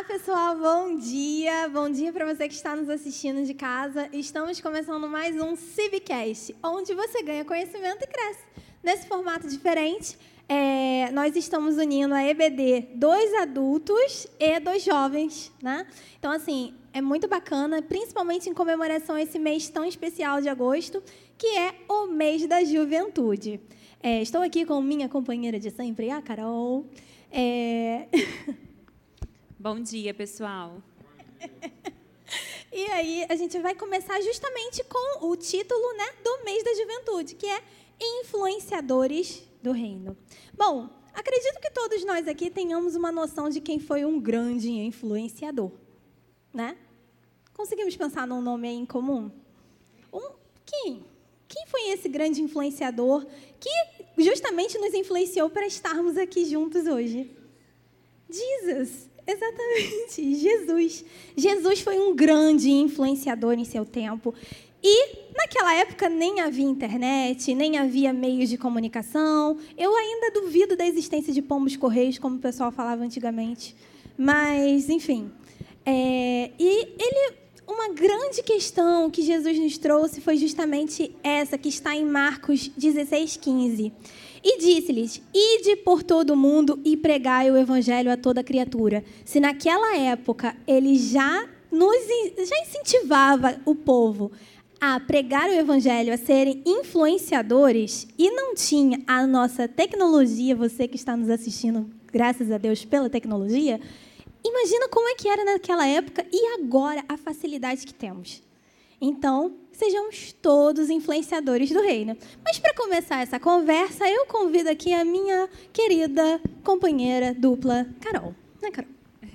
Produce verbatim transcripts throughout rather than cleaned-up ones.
pessoal, bom dia. Bom dia para você que está nos assistindo de casa. Estamos começando mais um Cibcast, onde você ganha conhecimento e cresce. Nesse formato diferente, é, nós estamos unindo a E B D dois adultos e dois jovens, né? Então, assim, é muito bacana, principalmente em comemoração a esse mês tão especial de agosto, que é o mês da juventude. É, estou aqui com minha companheira de sempre, a Carol. É... Bom dia, pessoal. E aí, a gente vai começar justamente com o título, né, do mês da juventude, que é Influenciadores do Reino. Bom, acredito que todos nós aqui tenhamos uma noção de quem foi um grande influenciador, né? Conseguimos pensar num nome aí em comum? Um, quem? Quem foi esse grande influenciador que justamente nos influenciou para estarmos aqui juntos hoje? Jesus. Exatamente, Jesus. Jesus foi um grande influenciador em seu tempo. E, naquela época, nem havia internet, nem havia meios de comunicação. Eu ainda duvido da existência de pombos-correios, como o pessoal falava antigamente. Mas, enfim. É, e ele, uma grande questão que Jesus nos trouxe foi justamente essa, que está em Marcos dezesseis, quinze. E disse-lhes, ide por todo o mundo e pregai o evangelho a toda criatura. Se naquela época ele já, nos, já incentivava o povo a pregar o evangelho, a serem influenciadores, e não tinha a nossa tecnologia, você que está nos assistindo, graças a Deus pela tecnologia, imagina como é que era naquela época e agora a facilidade que temos. Então, sejamos todos influenciadores do reino. Mas, para começar essa conversa, eu convido aqui a minha querida companheira dupla, Carol. Né, Carol?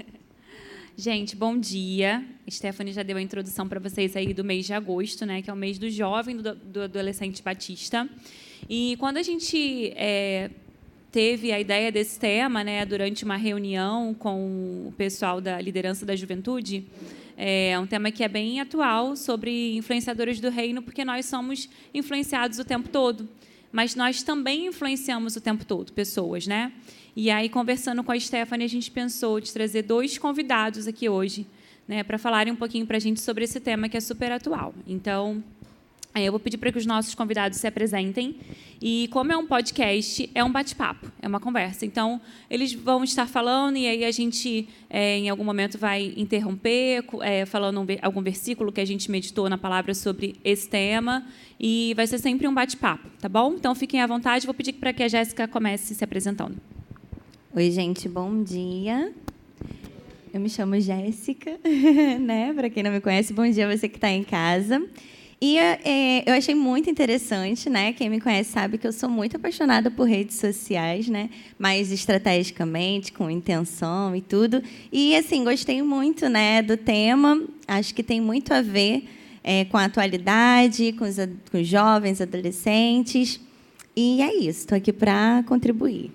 Gente, bom dia. Stephanie já deu a introdução para vocês aí do mês de agosto, né, que é o mês do jovem, do, do adolescente batista. E quando a gente é, teve a ideia desse tema, né, durante uma reunião com o pessoal da liderança da juventude, é um tema que é bem atual sobre influenciadores do reino, porque nós somos influenciados o tempo todo, mas nós também influenciamos o tempo todo pessoas, né? E aí, conversando com a Stephanie, a gente pensou de trazer dois convidados aqui hoje, né, para falarem um pouquinho para a gente sobre esse tema que é super atual. Então, eu vou pedir para que os nossos convidados se apresentem. E, como é um podcast, é um bate-papo, é uma conversa. Então, eles vão estar falando e aí a gente, é, em algum momento, vai interromper, é, falando um, algum versículo que a gente meditou na palavra sobre esse tema. E vai ser sempre um bate-papo, tá bom? Então, fiquem à vontade. Vou pedir para que a Jéssica comece se apresentando. Oi, gente, bom dia. Eu me chamo Jéssica, né? Para quem não me conhece, bom dia a você que está em casa. E é, eu achei muito interessante, né? Quem me conhece sabe que eu sou muito apaixonada por redes sociais, né? Mais estrategicamente, com intenção e tudo. E, assim, gostei muito, né, do tema. Acho que tem muito a ver é, com a atualidade, com os, com os jovens, adolescentes. E é isso, estou aqui para contribuir.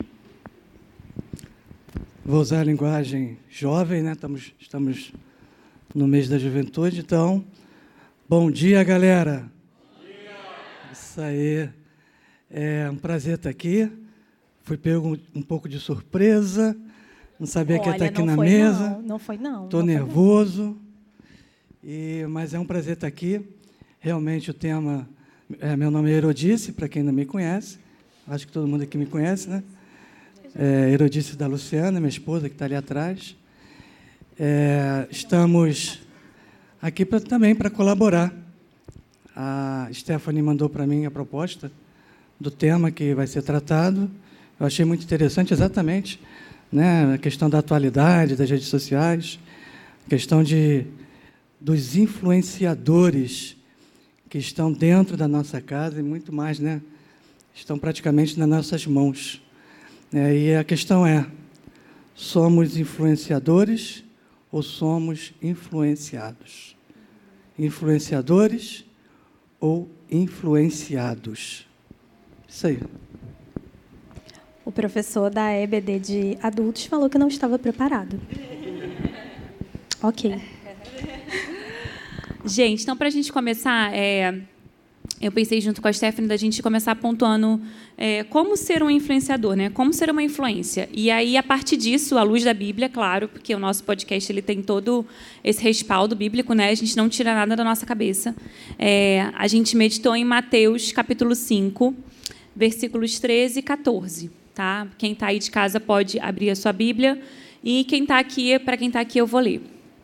Vou usar a linguagem jovem, né? Estamos, estamos no mês da juventude, então... Bom dia, galera. Bom dia. Isso aí. É um prazer estar aqui. Fui pego um pouco de surpresa. Não sabia que ia estar aqui na mesa. Não, não foi, não. Estou nervoso. E, mas é um prazer estar aqui. Realmente o tema... É, meu nome é Herodice, para quem não me conhece. Acho que todo mundo aqui me conhece, né? É, Herodice da Luciana, minha esposa, que está ali atrás. É, estamos... aqui pra, também para colaborar. A Stephanie mandou para mim a proposta do tema que vai ser tratado. Eu achei muito interessante, exatamente, né, a questão da atualidade, das redes sociais, a questão de, dos influenciadores que estão dentro da nossa casa e muito mais, né, estão praticamente nas nossas mãos. É, e a questão é, somos influenciadores ou somos influenciados? Influenciadores ou influenciados? Isso aí. O professor da E B D de adultos falou que não estava preparado. Ok. Gente, então, para a gente começar, é, eu pensei junto com a Stephanie da gente começar pontuando é, como ser um influenciador, né? Como ser uma influência. E aí, a partir disso, à luz da Bíblia, claro, porque o nosso podcast ele tem todo esse respaldo bíblico, né? A gente não tira nada da nossa cabeça. É, a gente meditou em Mateus, capítulo cinco, versículos treze e quatorze. Tá? Quem está aí de casa pode abrir a sua Bíblia. E quem está aqui, para quem está aqui, eu vou ler.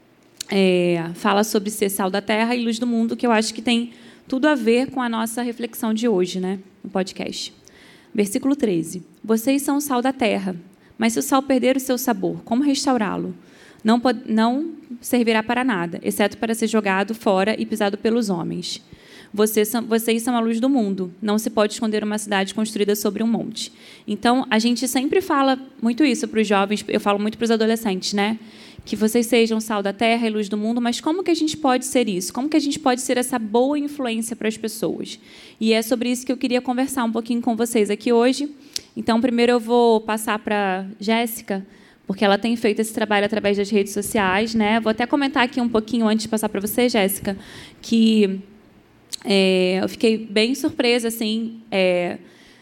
É, fala sobre ser sal da terra e luz do mundo, que eu acho que tem tudo a ver com a nossa reflexão de hoje, né, no podcast. Versículo treze. Vocês são o sal da terra, mas se o sal perder o seu sabor, como restaurá-lo? Não, pode, não servirá para nada, exceto para ser jogado fora e pisado pelos homens. Vocês são, vocês são a luz do mundo. Não se pode esconder uma cidade construída sobre um monte. Então, a gente sempre fala muito isso para os jovens, eu falo muito para os adolescentes, né? Que vocês sejam sal da terra e luz do mundo, mas como que a gente pode ser isso? Como que a gente pode ser essa boa influência para as pessoas? E é sobre isso que eu queria conversar um pouquinho com vocês aqui hoje. Então, primeiro eu vou passar para Jéssica, porque ela tem feito esse trabalho através das redes sociais, né? Vou até comentar aqui um pouquinho antes de passar para você, Jéssica, que é, eu fiquei bem surpresa, assim, é,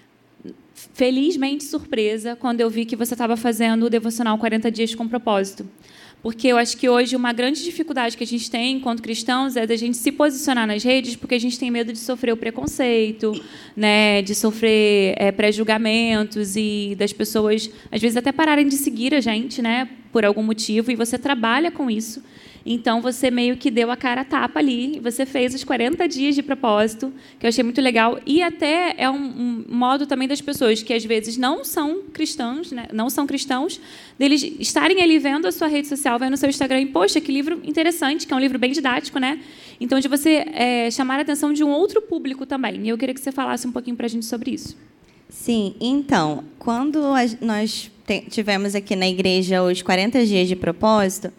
felizmente surpresa, quando eu vi que você estava fazendo o devocional quarenta dias com propósito. Porque eu acho que hoje uma grande dificuldade que a gente tem enquanto cristãos é da gente se posicionar nas redes porque a gente tem medo de sofrer o preconceito, né, de sofrer é, pré-julgamentos e das pessoas, às vezes, até pararem de seguir a gente, né, por algum motivo, e você trabalha com isso. Então, você meio que deu a cara a tapa ali, você fez os quarenta dias de propósito, que eu achei muito legal, e até é um, um modo também das pessoas que, às vezes, não são cristãos, né, não são cristãos, deles estarem ali vendo a sua rede social, vendo o seu Instagram, e, poxa, que livro interessante, que é um livro bem didático, né? Então, de você é, chamar a atenção de um outro público também. E eu queria que você falasse um pouquinho para a gente sobre isso. Sim, então, quando nós tivemos aqui na igreja os quarenta dias de propósito,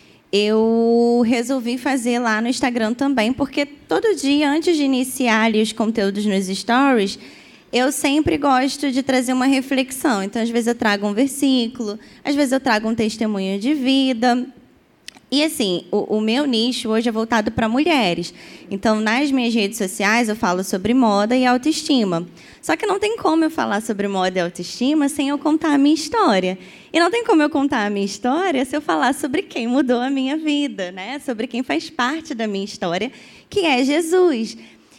eu resolvi fazer lá no Instagram também, porque todo dia, antes de iniciar ali os conteúdos nos stories, eu sempre gosto de trazer uma reflexão. Então, às vezes, eu trago um versículo, às vezes, eu trago um testemunho de vida. E, assim, o, o meu nicho hoje é voltado para mulheres. Então, nas minhas redes sociais, eu falo sobre moda e autoestima. Só que não tem como eu falar sobre moda e autoestima sem eu contar a minha história. E não tem como eu contar a minha história se eu falar sobre quem mudou a minha vida, né? Sobre quem faz parte da minha história, que é Jesus.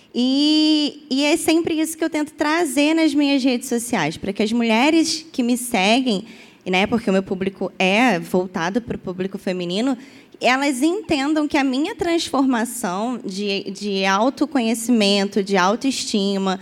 E, e é sempre isso que eu tento trazer nas minhas redes sociais, para que as mulheres que me seguem, né, porque o meu público é voltado para o público feminino, elas entendam que a minha transformação de, de autoconhecimento, de autoestima,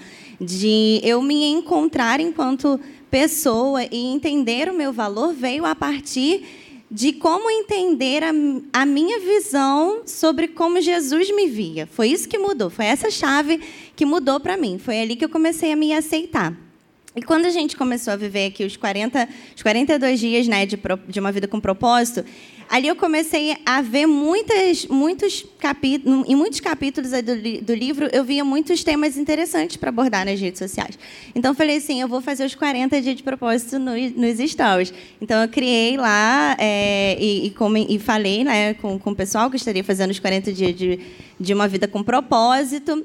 de eu me encontrar enquanto pessoa e entender o meu valor, veio a partir de como entender a, a minha visão sobre como Jesus me via. Foi isso que mudou, foi essa chave que mudou para mim. Foi ali que eu comecei a me aceitar. E quando a gente começou a viver aqui os, quarenta, os quarenta e dois dias, né, de, de uma vida com propósito, ali eu comecei a ver muitas, muitos capítulos, em muitos capítulos do, do livro, eu via muitos temas interessantes para abordar nas redes sociais. Então, eu falei assim, eu vou fazer os quarenta dias de propósito no, nos stories. Então, eu criei lá é, e, e, come, e falei, né, com, com o pessoal que estaria fazendo os quarenta dias de, de uma vida com propósito,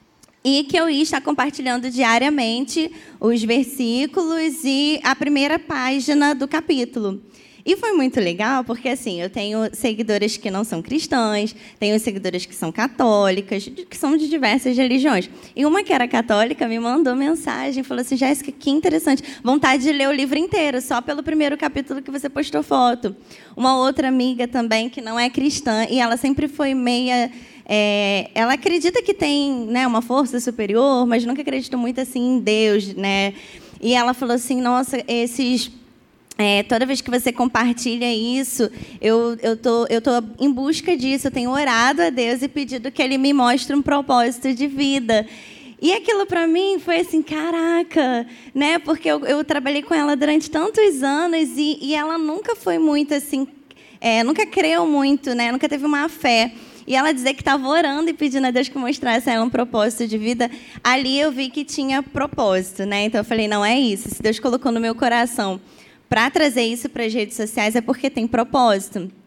e que eu ia estar compartilhando diariamente os versículos e a primeira página do capítulo. E foi muito legal, porque assim, eu tenho seguidoras que não são cristãs, tenho seguidoras que são católicas, que são de diversas religiões. E uma que era católica me mandou mensagem, falou assim, Jéssica, que interessante, vontade de ler o livro inteiro, só pelo primeiro capítulo que você postou foto. Uma outra amiga também, que não é cristã, e ela sempre foi meia... É, ela acredita que tem, né, uma força superior, mas nunca acreditou muito assim em Deus, né? E ela falou assim, nossa, esses... É, toda vez que você compartilha isso, eu eu tô eu tô em busca disso. Eu tenho orado a Deus e pedido que Ele me mostre um propósito de vida. E aquilo para mim foi assim, caraca, né? Porque eu, eu trabalhei com ela durante tantos anos e, e ela nunca foi muito assim, é, nunca creu muito, né? Nunca teve uma fé. E ela dizer que estava orando e pedindo a Deus que mostrasse a ela um propósito de vida, ali eu vi que tinha propósito, né? Então eu falei, não é isso. Se Deus colocou no meu coração para trazer isso para as redes sociais é porque tem propósito.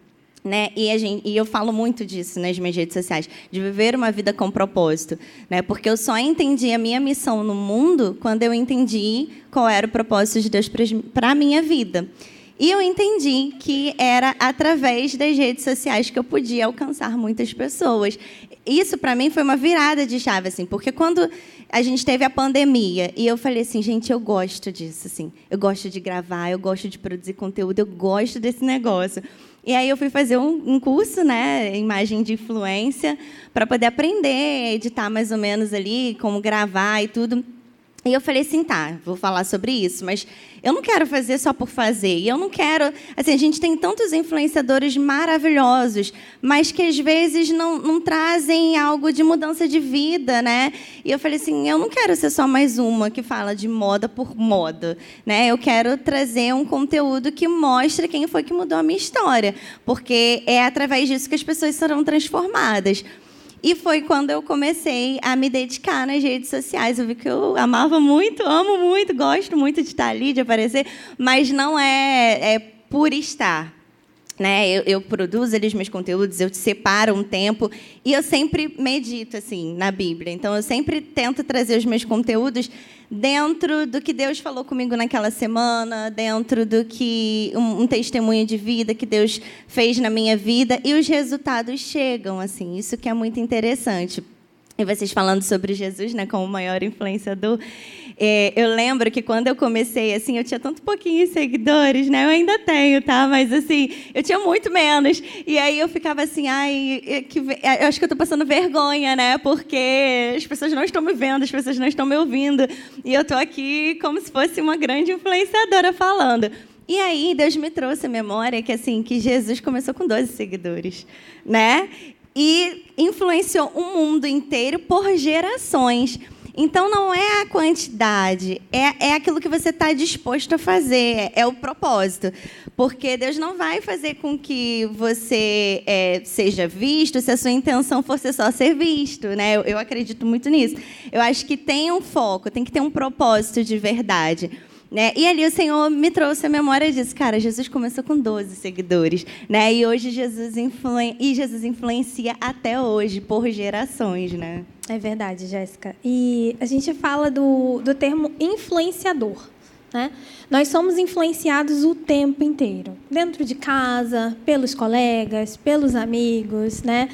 Né? E, a gente, e eu falo muito disso nas minhas redes sociais, de viver uma vida com propósito, né? Porque eu só entendi a minha missão no mundo quando eu entendi qual era o propósito de Deus para a minha vida. E eu entendi que era através das redes sociais que eu podia alcançar muitas pessoas. Isso, para mim, foi uma virada de chave, assim, porque quando a gente teve a pandemia, e eu falei assim, gente, eu gosto disso, assim, eu gosto de gravar, eu gosto de produzir conteúdo, eu gosto desse negócio. E aí eu fui fazer um, um curso, né, imagem de influência, para poder aprender a editar mais ou menos ali, como gravar e tudo. E eu falei assim, tá, vou falar sobre isso, mas eu não quero fazer só por fazer. E eu não quero... Assim, a gente tem tantos influenciadores maravilhosos, mas que, às vezes, não, não trazem algo de mudança de vida, né? E eu falei assim, eu não quero ser só mais uma que fala de moda por moda, né? Eu quero trazer um conteúdo que mostre quem foi que mudou a minha história, porque é através disso que as pessoas serão transformadas. E foi quando eu comecei a me dedicar nas redes sociais. Eu vi que eu amava muito, amo muito, gosto muito de estar ali, de aparecer, mas não é, é por estar. Né? Eu, eu produzo ali os meus conteúdos, eu separo um tempo e eu sempre medito assim na Bíblia. Então, eu sempre tento trazer os meus conteúdos dentro do que Deus falou comigo naquela semana, dentro do que um, um testemunho de vida que Deus fez na minha vida, e os resultados chegam, assim, isso que é muito interessante. E vocês falando sobre Jesus, né, como o maior influenciador, é, eu lembro que quando eu comecei, assim, eu tinha tanto pouquinhos seguidores, né, eu ainda tenho, tá, mas assim, eu tinha muito menos, e aí eu ficava assim, ai, que, eu acho que eu estou passando vergonha, né, porque as pessoas não estão me vendo, as pessoas não estão me ouvindo, e eu estou aqui como se fosse uma grande influenciadora falando. E aí Deus me trouxe a memória que, assim, que Jesus começou com doze seguidores, né, e influenciou o mundo inteiro por gerações. Então, não é a quantidade, é, é aquilo que você está disposto a fazer, é o propósito. Porque Deus não vai fazer com que você é, seja visto se a sua intenção for ser só ser visto, né? Eu, eu acredito muito nisso. Eu acho que tem um foco, tem que ter um propósito de verdade. Né? E ali o Senhor me trouxe a memória disso. Cara, Jesus começou com doze seguidores, né? E hoje Jesus, influen... e Jesus influencia até hoje, por gerações, né? É verdade, Jéssica. E a gente fala do, do termo influenciador, né? Nós somos influenciados o tempo inteiro. Dentro de casa, pelos colegas, pelos amigos, né?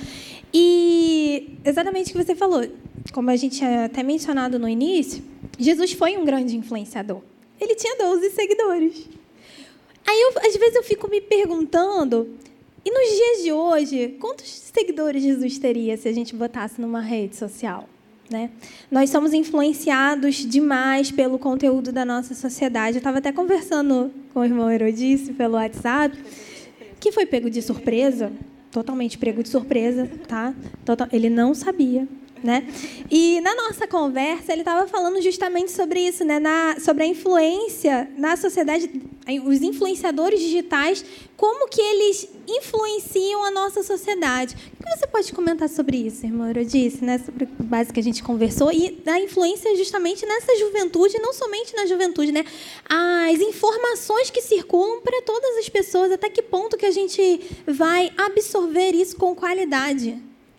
E exatamente o que você falou, como a gente tinha até mencionado no início, Jesus foi um grande influenciador. Ele tinha doze seguidores. Aí, eu, às vezes, eu fico me perguntando, e nos dias de hoje, quantos seguidores Jesus teria se a gente botasse numa rede social? Né? Nós somos influenciados demais pelo conteúdo da nossa sociedade. Eu estava até conversando com o irmão Herodice pelo WhatsApp, que foi pego de surpresa, totalmente pego de surpresa, tá? Total, ele não sabia. Né? E na nossa conversa ele estava falando justamente sobre isso, né? Na, sobre a influência na sociedade, os influenciadores digitais, como que eles influenciam a nossa sociedade. O que você pode comentar sobre isso, irmã Herodice, né? Sobre a base que a gente conversou e da influência justamente nessa juventude, não somente na juventude, né? As informações que circulam para todas as pessoas, até que ponto que a gente vai absorver isso com qualidade?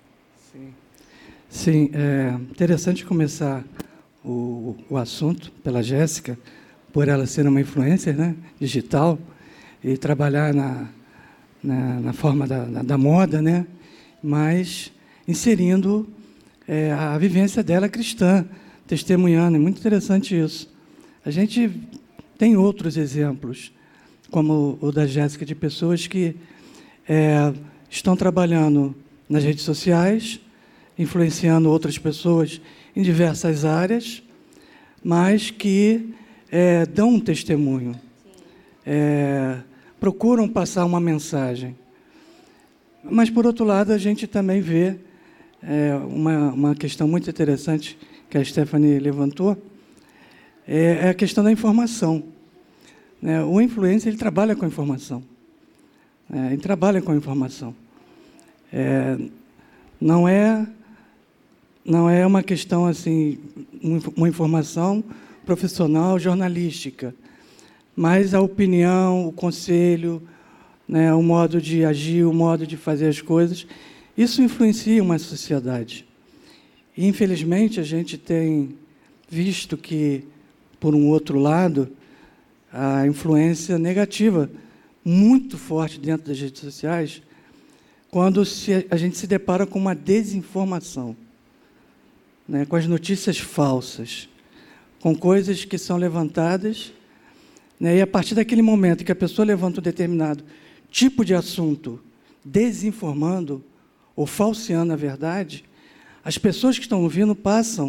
Sim, é interessante começar o, o assunto pela Jéssica, por ela ser uma influencer, né, digital, e trabalhar na, na, na forma da, da moda, né, mas inserindo é, a vivência dela cristã, testemunhando. É muito interessante isso. A gente tem outros exemplos, como o da Jéssica, de pessoas que é, estão trabalhando nas redes sociais, influenciando outras pessoas em diversas áreas, mas que é, dão um testemunho, é, procuram passar uma mensagem. Mas, por outro lado, a gente também vê é, uma, uma questão muito interessante que a Stephanie levantou, é, é a questão da informação. Né? O influencer, ele trabalha com informação. É, ele trabalha com informação. É, não é... Não é uma questão, assim, uma informação profissional, jornalística, mas a opinião, o conselho, né, o modo de agir, o modo de fazer as coisas. Isso influencia uma sociedade. E, infelizmente, a gente tem visto que, por um outro lado, a influência negativa muito forte dentro das redes sociais, quando se, a gente se depara com uma desinformação, né, com as notícias falsas, com coisas que são levantadas, né, e a partir daquele momento que a pessoa levanta um determinado tipo de assunto, desinformando ou falseando a verdade, as pessoas que estão ouvindo passam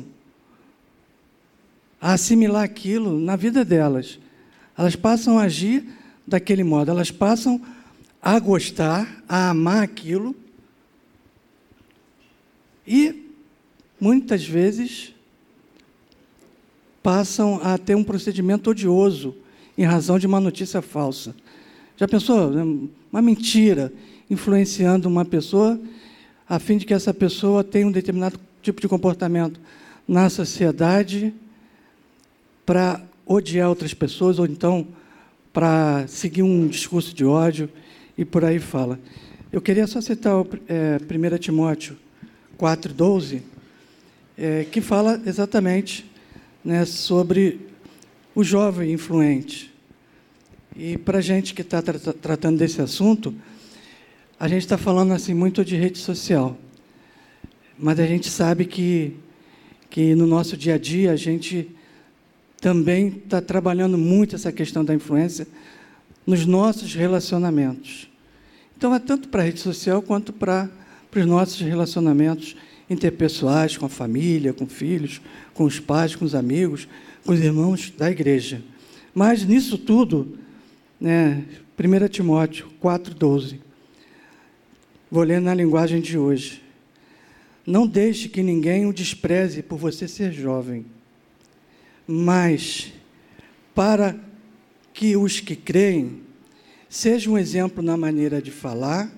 a assimilar aquilo na vida delas. Elas passam a agir daquele modo, elas passam a gostar, a amar aquilo e, muitas vezes, passam a ter um procedimento odioso em razão de uma notícia falsa. Já pensou? Uma mentira influenciando uma pessoa a fim de que essa pessoa tenha um determinado tipo de comportamento na sociedade para odiar outras pessoas, ou então para seguir um discurso de ódio, e por aí fala. Eu queria só citar o é, primeiro Timóteo quatro, doze, é, que fala exatamente, né, sobre o jovem influente. E, para a gente que está tra tratando desse assunto, a gente está falando assim, muito de rede social, mas a gente sabe que, que no nosso dia a dia a gente também está trabalhando muito essa questão da influência nos nossos relacionamentos. Então, é tanto para a rede social quanto para, para os nossos relacionamentos interpessoais, com a família, com filhos, com os pais, com os amigos, com os irmãos da igreja. Mas, nisso tudo, né, primeiro Timóteo quatro, doze, vou ler na linguagem de hoje. Não deixe que ninguém o despreze por você ser jovem, mas para que os que creem sejam um exemplo na maneira de falar,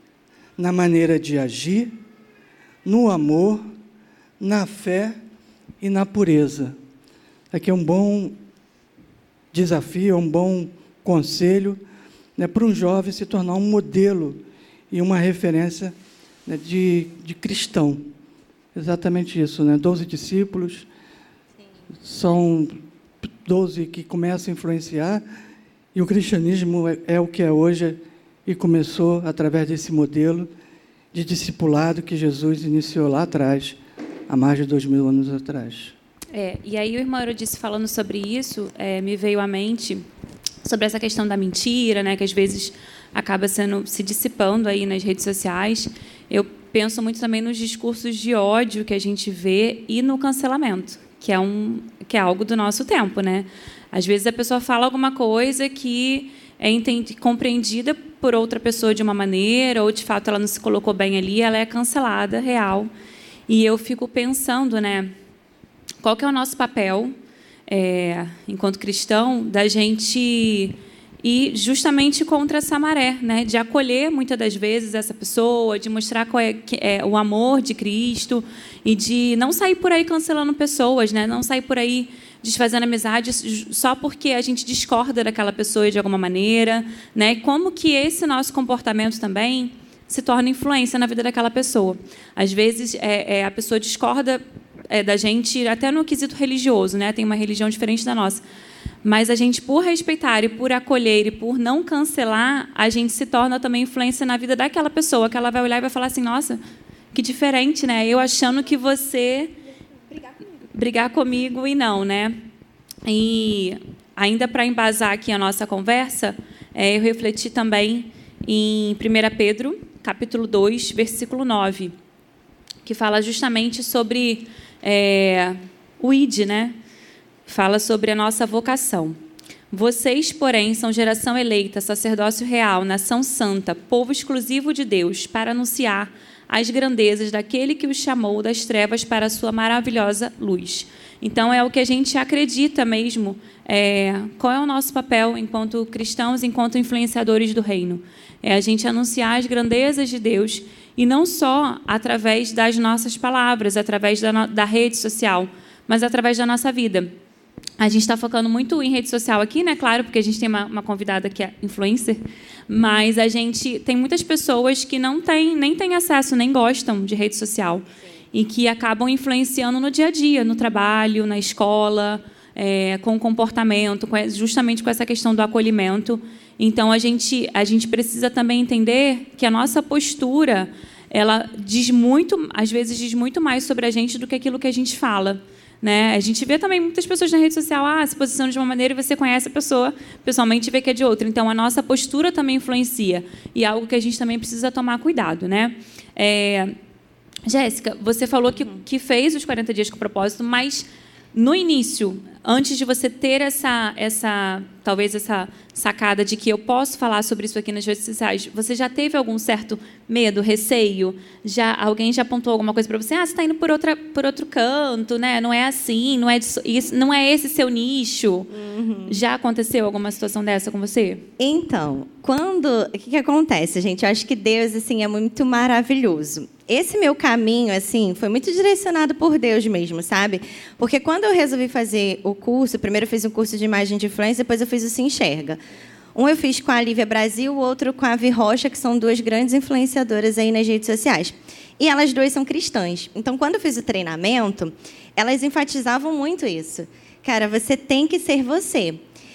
na maneira de agir, no amor, na fé e na pureza. Aqui é um bom desafio, é um bom conselho, né, para um jovem se tornar um modelo e uma referência, né, de, de cristão. Exatamente isso, né? Doze discípulos, sim, são doze que começam a influenciar, e o cristianismo é, é o que é hoje, e começou através desse modelo de discipulado que Jesus iniciou lá atrás, há mais de dois mil anos atrás. É, e aí o irmão Eurídice falando sobre isso, é, me veio à mente sobre essa questão da mentira, né, que às vezes acaba sendo, se dissipando aí nas redes sociais. Eu penso muito também nos discursos de ódio que a gente vê e no cancelamento, que é, um, que é algo do nosso tempo, né? Às vezes a pessoa fala alguma coisa que é entendi, compreendida por outra pessoa de uma maneira, ou de fato ela não se colocou bem ali, ela é cancelada, real. E eu fico pensando, né, qual que é o nosso papel, é, enquanto cristão, da gente ir justamente contra essa maré, né, de acolher, muitas das vezes, essa pessoa, de mostrar qual é, é o amor de Cristo, e de não sair por aí cancelando pessoas, né, não sair por aí desfazendo amizades só porque a gente discorda daquela pessoa de alguma maneira, né? Como que esse nosso comportamento também se torna influência na vida daquela pessoa. Às vezes, é, é, a pessoa discorda é, da gente até no quesito religioso, né? Tem uma religião diferente da nossa. Mas a gente, por respeitar e por acolher e por não cancelar, a gente se torna também influência na vida daquela pessoa, que ela vai olhar e vai falar assim, nossa, que diferente, né? Eu achando que você... brigar comigo e não, né? E ainda para embasar aqui a nossa conversa, é, eu refleti também em primeiro Pedro, capítulo dois, versículo nove, que fala justamente sobre é, o I D, né? Fala sobre a nossa vocação. Vocês, porém, são geração eleita, sacerdócio real, nação santa, povo exclusivo de Deus, para anunciar as grandezas daquele que os chamou das trevas para a sua maravilhosa luz. Então, é o que a gente acredita mesmo. É, qual é o nosso papel enquanto cristãos, enquanto influenciadores do reino? É a gente anunciar as grandezas de Deus, e não só através das nossas palavras, através da, da rede social, mas através da nossa vida. A gente está focando muito em rede social aqui, né? Claro, porque a gente tem uma, uma convidada que é influencer, mas a gente tem muitas pessoas que não têm, nem têm acesso, nem gostam de rede social. Sim. E que acabam influenciando no dia a dia, no trabalho, na escola, é, com o comportamento, com, justamente com essa questão do acolhimento. Então, a gente, a gente precisa também entender que a nossa postura, ela diz muito, às vezes diz muito mais sobre a gente do que aquilo que a gente fala. Né? A gente vê também muitas pessoas na rede social ah, se posicionam de uma maneira e você conhece a pessoa pessoalmente e vê que é de outra. Então, a nossa postura também influencia. E é algo que a gente também precisa tomar cuidado. Né? É... Jéssica, você falou que, que fez os quarenta dias com propósito, mas no início, antes de você ter essa, essa, talvez essa sacada de que eu posso falar sobre isso aqui nas redes sociais, você já teve algum certo medo, receio? Já, alguém já apontou alguma coisa para você? Ah, você está indo por, outra, por outro canto, né? Não é assim, não é, isso, não é esse seu nicho. Uhum. Já aconteceu alguma situação dessa com você? Então, quando... O que, que acontece, gente? Eu acho que Deus assim, é muito maravilhoso. Esse meu caminho, assim, foi muito direcionado por Deus mesmo, sabe? Porque quando eu resolvi fazer o curso, primeiro eu fiz um curso de imagem de influência, depois eu fiz o Se Enxerga. Um eu fiz com a Lívia Brasil, o outro com a Vi Rocha, que são duas grandes influenciadoras aí nas redes sociais. E elas duas são cristãs. Então, quando eu fiz o treinamento, elas enfatizavam muito isso. Cara, você tem que ser você.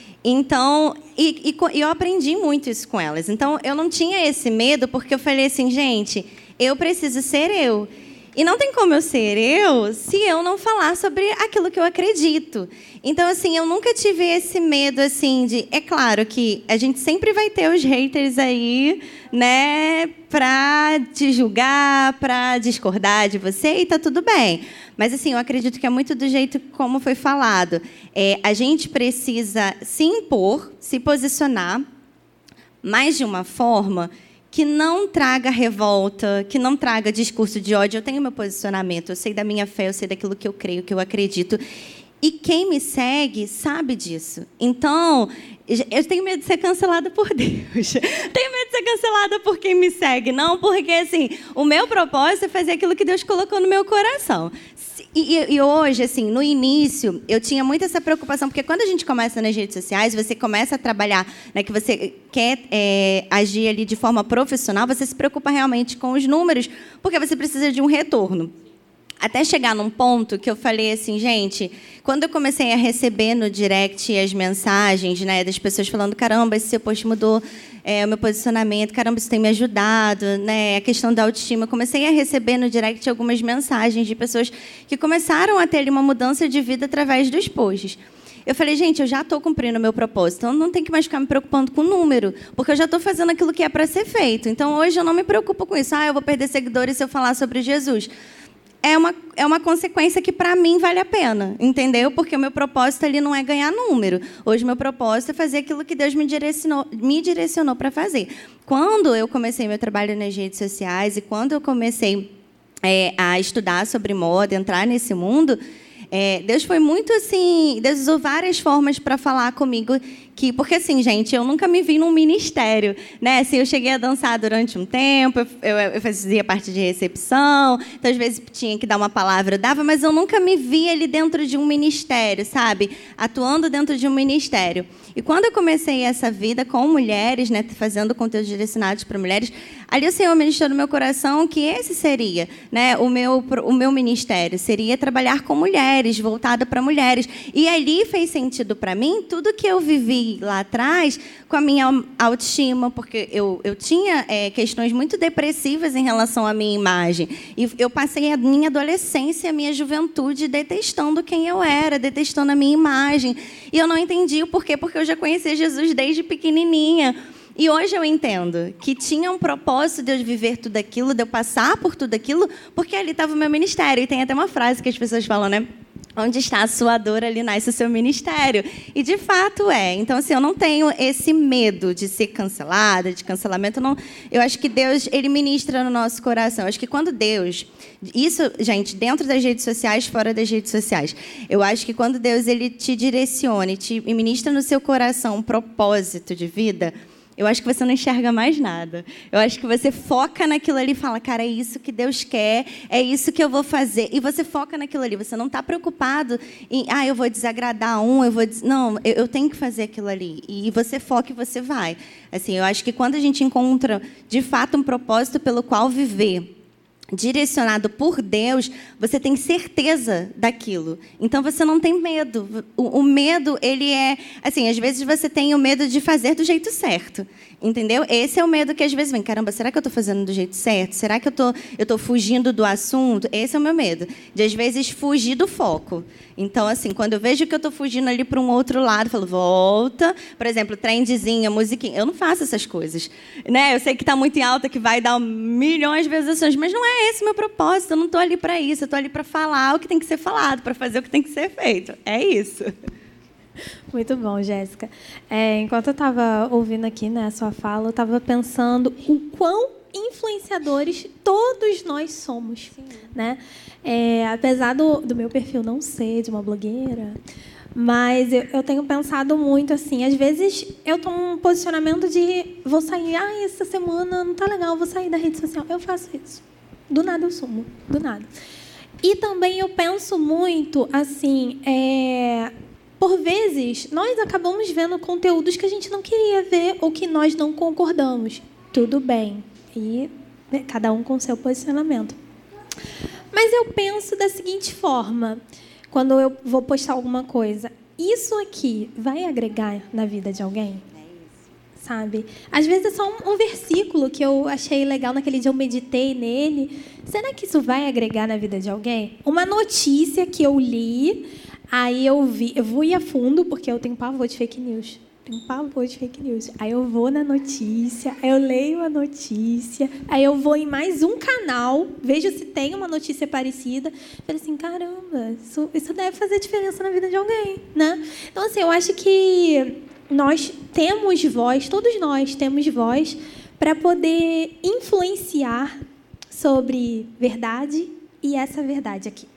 Então, e, e, e eu aprendi muito isso com elas. Então, eu não tinha esse medo, porque eu falei assim, gente... Eu preciso ser eu. E não tem como eu ser eu se eu não falar sobre aquilo que eu acredito. Então, assim, eu nunca tive esse medo, assim, de... É claro que a gente sempre vai ter os haters aí, né, para te julgar, para discordar de você, e tá tudo bem. Mas, assim, eu acredito que é muito do jeito como foi falado. É, a gente precisa se impor, se posicionar, mas de uma forma... que não traga revolta, que não traga discurso de ódio. Eu tenho meu posicionamento, eu sei da minha fé, eu sei daquilo que eu creio, que eu acredito. E quem me segue sabe disso. Então, eu tenho medo de ser cancelada por Deus. Tenho medo de ser cancelada por quem me segue. Não, porque, assim, o meu propósito é fazer aquilo que Deus colocou no meu coração. E, e, e hoje, assim, no início, eu tinha muito essa preocupação, porque quando a gente começa nas redes sociais, você começa a trabalhar, né, que você quer é, agir ali de forma profissional, você se preocupa realmente com os números, porque você precisa de um retorno. Até chegar num ponto que eu falei assim, gente, quando eu comecei a receber no direct as mensagens, né, das pessoas falando, caramba, esse seu post mudou é, o meu posicionamento, caramba, isso tem me ajudado, né, a questão da autoestima. Eu comecei a receber no direct algumas mensagens de pessoas que começaram a ter ali uma mudança de vida através dos posts. Eu falei, gente, eu já estou cumprindo o meu propósito, então não tem que mais ficar me preocupando com o número, porque eu já estou fazendo aquilo que é para ser feito. Então, hoje, eu não me preocupo com isso. Ah, eu vou perder seguidores se eu falar sobre Jesus. É uma, é uma consequência que, para mim, vale a pena, entendeu? Porque o meu propósito ali não é ganhar número. Hoje, o meu propósito é fazer aquilo que Deus me direcionou, me direcionou para fazer. Quando eu comecei meu trabalho nas redes sociais e quando eu comecei é, a estudar sobre moda, entrar nesse mundo... É, Deus foi muito assim, Deus usou várias formas para falar comigo, que, porque assim, gente, eu nunca me vi num ministério, né? Assim, eu cheguei a dançar durante um tempo, eu, eu, eu fazia parte de recepção, então às vezes tinha que dar uma palavra, eu dava, mas eu nunca me vi ali dentro de um ministério, sabe? Atuando dentro de um ministério. E quando eu comecei essa vida com mulheres, né, fazendo conteúdos direcionados para mulheres, ali o Senhor ministrou no meu coração que esse seria, né, o meu, o meu ministério, seria trabalhar com mulheres, voltada para mulheres. E ali fez sentido para mim tudo que eu vivi lá atrás com a minha autoestima, porque eu, eu tinha é, questões muito depressivas em relação à minha imagem. E eu passei a minha adolescência, a minha juventude detestando quem eu era, detestando a minha imagem. E eu não entendi o porquê, porque eu já conhecia Jesus desde pequenininha. E hoje eu entendo que tinha um propósito de eu viver tudo aquilo, de eu passar por tudo aquilo, porque ali estava o meu ministério. E tem até uma frase que as pessoas falam, né? Onde está a sua dor, ali nasce o seu ministério. E, de fato, é. Então, assim, eu não tenho esse medo de ser cancelada, de cancelamento. Não, eu acho que Deus, ele ministra no nosso coração. Eu acho que quando Deus... Isso, gente, dentro das redes sociais, fora das redes sociais. Eu acho que quando Deus ele te direciona e te ministra no seu coração um propósito de vida... eu acho que você não enxerga mais nada. Eu acho que você foca naquilo ali e fala, cara, é isso que Deus quer, é isso que eu vou fazer. E você foca naquilo ali. Você não está preocupado em, ah, eu vou desagradar um, eu vou... Des... Não, eu, eu tenho que fazer aquilo ali. E você foca e você vai. Assim, eu acho que quando a gente encontra, de fato, um propósito pelo qual viver, direcionado por Deus, você tem certeza daquilo. Então, você não tem medo. O, o medo, ele é... Assim, às vezes você tem o medo de fazer do jeito certo. Entendeu? Esse é o medo que às vezes vem. Caramba, será que eu estou fazendo do jeito certo? Será que eu tô, eu estou fugindo do assunto? Esse é o meu medo. De, às vezes, fugir do foco. Então, assim, quando eu vejo que eu estou fugindo ali para um outro lado, eu falo, volta. Por exemplo, trendezinha, musiquinha. Eu não faço essas coisas. Né? Eu sei que está muito em alta, que vai dar milhões de visualizações, mas não é esse o meu propósito. Eu não estou ali para isso. Eu estou ali para falar o que tem que ser falado, para fazer o que tem que ser feito. É isso. Muito bom, Jéssica. É, enquanto eu estava ouvindo aqui, né, a sua fala, eu estava pensando o quão influenciadores todos nós somos. Né? É, apesar do, do meu perfil não ser de uma blogueira, mas eu, eu tenho pensado muito assim, às vezes eu tomo um posicionamento de vou sair, ah, essa semana não está legal, vou sair da rede social. Eu faço isso. Do nada eu sumo, do nada. E também eu penso muito assim, é... por vezes, nós acabamos vendo conteúdos que a gente não queria ver ou que nós não concordamos. Tudo bem. E né, cada um com seu posicionamento. Mas eu penso da seguinte forma, quando eu vou postar alguma coisa, isso aqui vai agregar na vida de alguém? Sabe? Às vezes é só um, um versículo que eu achei legal naquele dia, eu meditei nele. Será que isso vai agregar na vida de alguém? Uma notícia que eu li... Aí eu vi, eu vou ir a fundo, porque eu tenho pavor de fake news. Tenho pavor de fake news. Aí eu vou na notícia, aí eu leio a notícia, aí eu vou em mais um canal, vejo se tem uma notícia parecida. Falei assim, caramba, isso, isso deve fazer diferença na vida de alguém, né? Então, assim, eu acho que nós temos voz, todos nós temos voz, para poder influenciar sobre verdade e essa verdade aqui.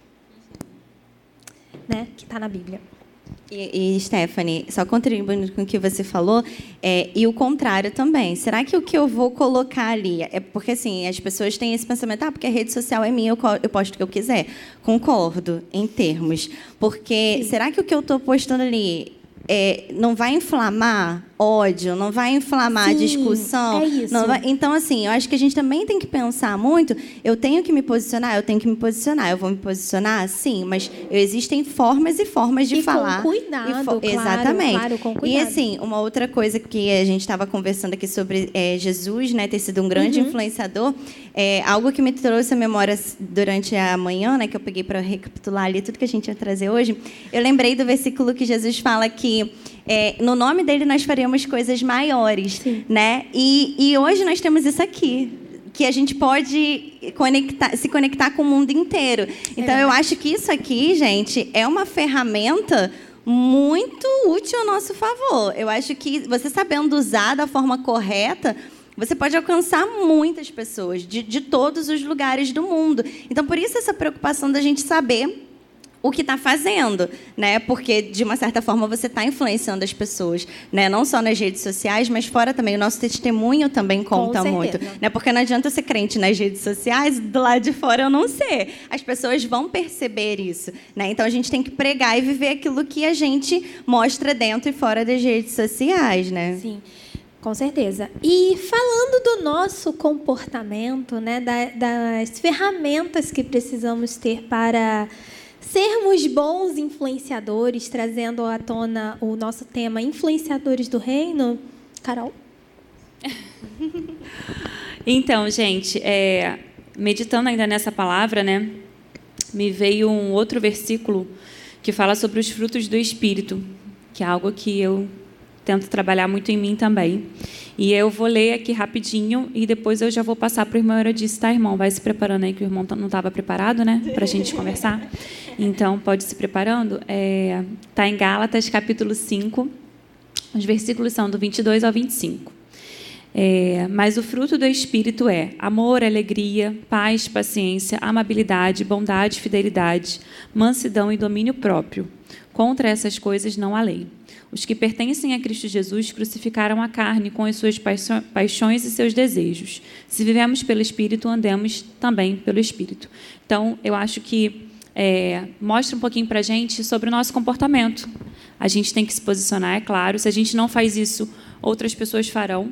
Né, que está na Bíblia. E, e, Stephanie, só contribuindo com o que você falou, é, e o contrário também. Será que o que eu vou colocar ali... É porque, assim, as pessoas têm esse pensamento, ah, porque a rede social é minha, eu, eu posto o que eu quiser. Concordo, em termos. Porque, sim, será que o que eu estou postando ali é, não vai inflamar ódio, não vai inflamar, sim, discussão? É isso. Não vai... Então, assim, eu acho que a gente também tem que pensar muito, eu tenho que me posicionar, eu tenho que me posicionar, eu vou me posicionar, sim, mas existem formas e formas de e falar. Com cuidado, e fo... claro, exatamente. Claro, com cuidado. E, assim, uma outra coisa que a gente estava conversando aqui sobre é, Jesus, né, ter sido um grande, uhum, influenciador, é, algo que me trouxe a memória durante a manhã, né, que eu peguei para recapitular ali tudo que a gente ia trazer hoje, eu lembrei do versículo que Jesus fala que É, no nome dele nós faremos coisas maiores, sim, né? E, e hoje nós temos isso aqui, que a gente pode conectar, se conectar com o mundo inteiro. Então, é, eu acho que isso aqui, gente, é uma ferramenta muito útil ao nosso favor. Eu acho que você sabendo usar da forma correta, você pode alcançar muitas pessoas de, de todos os lugares do mundo. Então, por isso essa preocupação da gente saber o que está fazendo, né? Porque, de uma certa forma, você está influenciando as pessoas, né? Não só nas redes sociais, mas fora também. O nosso testemunho também conta muito, né? Porque não adianta eu ser crente nas redes sociais, do lado de fora eu não ser. As pessoas vão perceber isso, né? Então, a gente tem que pregar e viver aquilo que a gente mostra dentro e fora das redes sociais, né? Sim. Com certeza. E falando do nosso comportamento, né? Da, das ferramentas que precisamos ter para sermos bons influenciadores, trazendo à tona o nosso tema Influenciadores do Reino. Carol? Então, gente, é, meditando ainda nessa palavra, né, me veio um outro versículo que fala sobre os frutos do Espírito, que é algo que eu tento trabalhar muito em mim também. E eu vou ler aqui rapidinho e depois eu já vou passar para o irmão Eurodice, tá, irmão? Vai se preparando aí, que o irmão não estava preparado, né, para a gente conversar. Então, pode ir se preparando. Está é, tá em Gálatas, capítulo cinco. Os versículos são do vinte e dois ao vinte e cinco. É, mas o fruto do Espírito é amor, alegria, paz, paciência, amabilidade, bondade, fidelidade, mansidão e domínio próprio. Contra essas coisas não há lei. Os que pertencem a Cristo Jesus crucificaram a carne com as suas paixões e seus desejos. Se vivemos pelo Espírito, andemos também pelo Espírito. Então, eu acho que é, mostra um pouquinho para a gente sobre o nosso comportamento. A gente tem que se posicionar, é claro. Se a gente não faz isso, outras pessoas farão.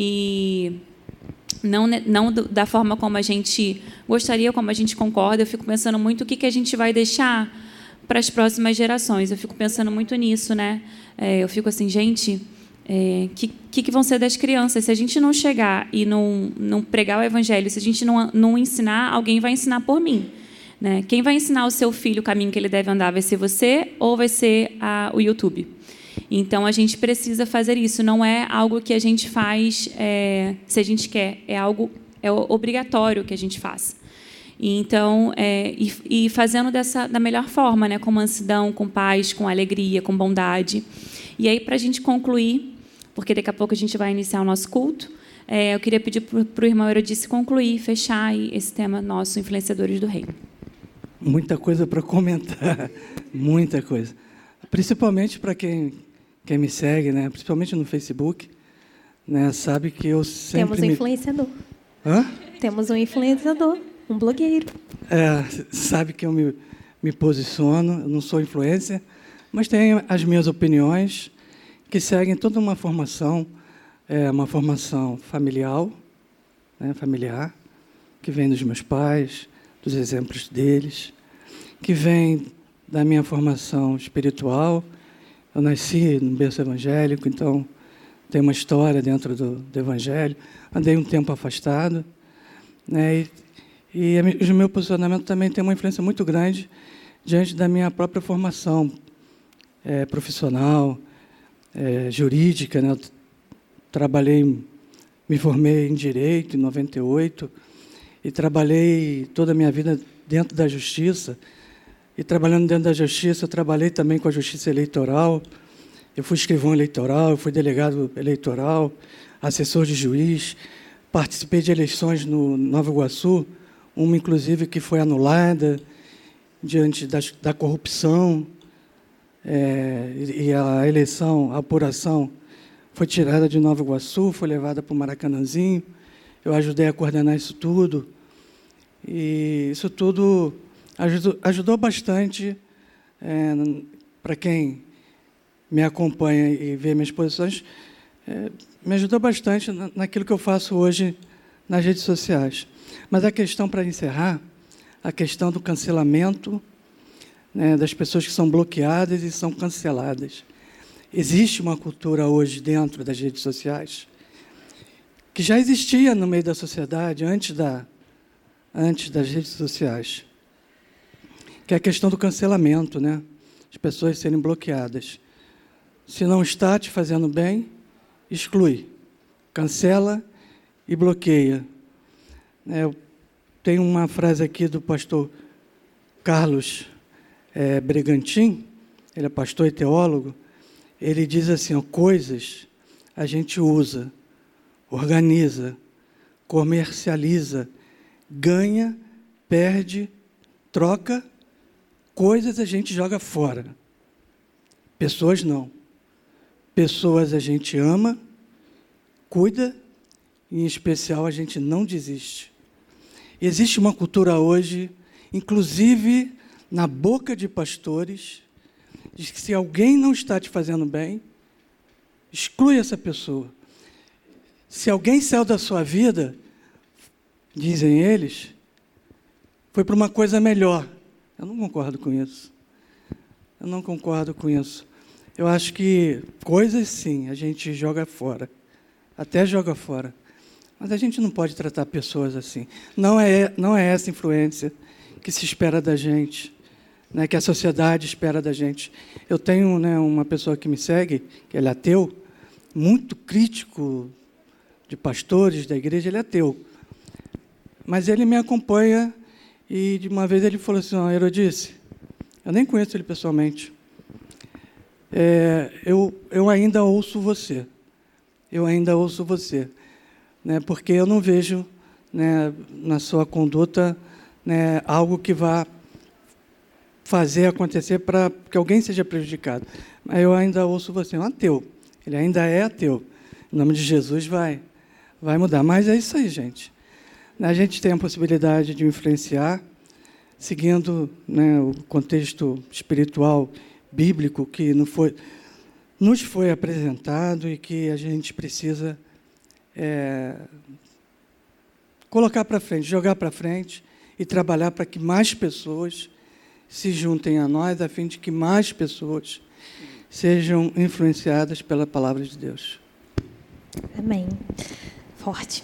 E não, não da forma como a gente gostaria, como a gente concorda. Eu fico pensando muito o que, que a gente vai deixar para as próximas gerações. Eu fico pensando muito nisso, né? É, eu fico assim, gente, é, que, que, que vão ser das crianças? Se a gente não chegar e não, não pregar o evangelho, se a gente não, não ensinar, alguém vai ensinar por mim. Né? Quem vai ensinar o seu filho o caminho que ele deve andar? Vai ser você ou vai ser a, o YouTube? Então, a gente precisa fazer isso. Não é algo que a gente faz é, se a gente quer. É algo é obrigatório que a gente faça. E, então, é, e, e fazendo dessa, da melhor forma, né? Com mansidão, com paz, com alegria, com bondade. E aí, para a gente concluir, porque daqui a pouco a gente vai iniciar o nosso culto, é, eu queria pedir para o irmão Eurodice concluir, fechar aí esse tema nosso, Influenciadores do Reino. Muita coisa para comentar, muita coisa. Principalmente para quem, quem me segue, né? Principalmente no Facebook, né? Sabe que eu sempre... Temos um me... influenciador. Hã? Temos um influenciador, um blogueiro. É, sabe que eu me, me posiciono, eu não sou influencer, mas tenho as minhas opiniões que seguem toda uma formação, é, uma formação familiar, né? Familiar, que vem dos meus pais, dos exemplos deles, que vem da minha formação espiritual. Eu nasci no berço evangélico, então tem uma história dentro do, do evangelho. Andei um tempo afastado, né? E, e o meu posicionamento também tem uma influência muito grande diante da minha própria formação é, profissional, é, jurídica, né? Eu trabalhei, me formei em Direito em noventa e oito, e trabalhei toda a minha vida dentro da Justiça. E trabalhando dentro da Justiça, eu trabalhei também com a Justiça Eleitoral. Eu fui escrivão eleitoral, eu fui delegado eleitoral, assessor de juiz. Participei de eleições no Nova Iguaçu, uma, inclusive, que foi anulada diante da, da corrupção. É, e a eleição, a apuração, foi tirada de Nova Iguaçu, foi levada para o Maracanãzinho. Eu ajudei a coordenar isso tudo. E isso tudo ajudou, ajudou bastante é, para quem me acompanha e vê minhas posições, é, me ajudou bastante naquilo que eu faço hoje nas redes sociais. Mas a questão, para encerrar, a questão do cancelamento, né, das pessoas que são bloqueadas e são canceladas. Existe uma cultura hoje dentro das redes sociais que já existia no meio da sociedade antes, da, antes das redes sociais, que é a questão do cancelamento, né? As pessoas serem bloqueadas. Se não está te fazendo bem, exclui, cancela e bloqueia. Eu tenho uma frase aqui do pastor Carlos é, Bregantin, ele é pastor e teólogo. Ele diz assim, ó, coisas a gente usa, organiza, comercializa, ganha, perde, troca, coisas a gente joga fora. Pessoas não. Pessoas a gente ama, cuida, e, em especial, a gente não desiste. E existe uma cultura hoje, inclusive na boca de pastores, de que se alguém não está te fazendo bem, exclui essa pessoa. Se alguém saiu da sua vida, dizem eles, foi para uma coisa melhor. Eu não concordo com isso. Eu não concordo com isso. Eu acho que coisas, sim, a gente joga fora. Até joga fora. Mas a gente não pode tratar pessoas assim. Não é, não é essa influência que se espera da gente, né, que a sociedade espera da gente. Eu tenho, né, uma pessoa que me segue, que ele é ateu, muito crítico de pastores da igreja, ele é ateu. Mas ele me acompanha e, de uma vez, ele falou assim, ó, Eurodice, eu nem conheço ele pessoalmente, é, eu, eu ainda ouço você, eu ainda ouço você, né, porque eu não vejo, né, na sua conduta, né, algo que vá fazer acontecer para que alguém seja prejudicado. Mas eu ainda ouço você, é um ateu. Ele ainda é ateu. Em nome de Jesus vai, vai mudar. Mas é isso aí, gente. A gente tem a possibilidade de influenciar, seguindo, né, o contexto espiritual, bíblico, que não foi, nos foi apresentado e que a gente precisa é, colocar para frente, jogar para frente e trabalhar para que mais pessoas se juntem a nós, a fim de que mais pessoas sejam influenciadas pela palavra de Deus. Amém. Forte.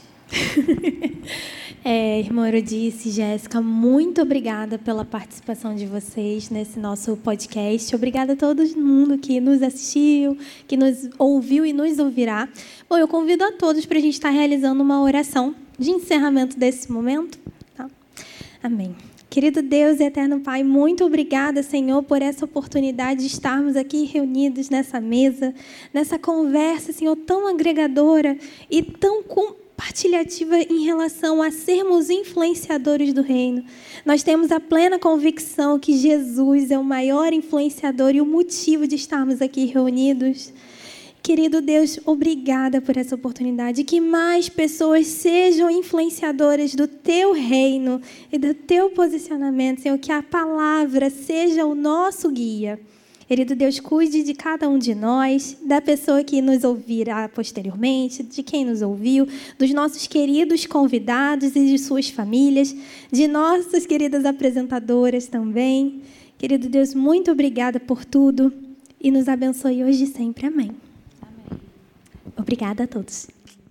É, irmã Eurodice, Jéssica, muito obrigada pela participação de vocês nesse nosso podcast. Obrigada a todo mundo que nos assistiu, que nos ouviu e nos ouvirá. Bom, eu convido a todos para a gente estar realizando uma oração de encerramento desse momento. Tá? Amém. Querido Deus e eterno Pai, muito obrigada, Senhor, por essa oportunidade de estarmos aqui reunidos nessa mesa, nessa conversa, Senhor, tão agregadora e tão compartilhativa em relação a sermos influenciadores do reino. Nós temos a plena convicção que Jesus é o maior influenciador e o motivo de estarmos aqui reunidos. Querido Deus, obrigada por essa oportunidade. Que mais pessoas sejam influenciadoras do Teu reino e do Teu posicionamento, Senhor. Que a palavra seja o nosso guia. Querido Deus, cuide de cada um de nós, da pessoa que nos ouvirá posteriormente, de quem nos ouviu, dos nossos queridos convidados e de suas famílias, de nossas queridas apresentadoras também. Querido Deus, muito obrigada por tudo e nos abençoe hoje e sempre. Amém. Obrigada a todos.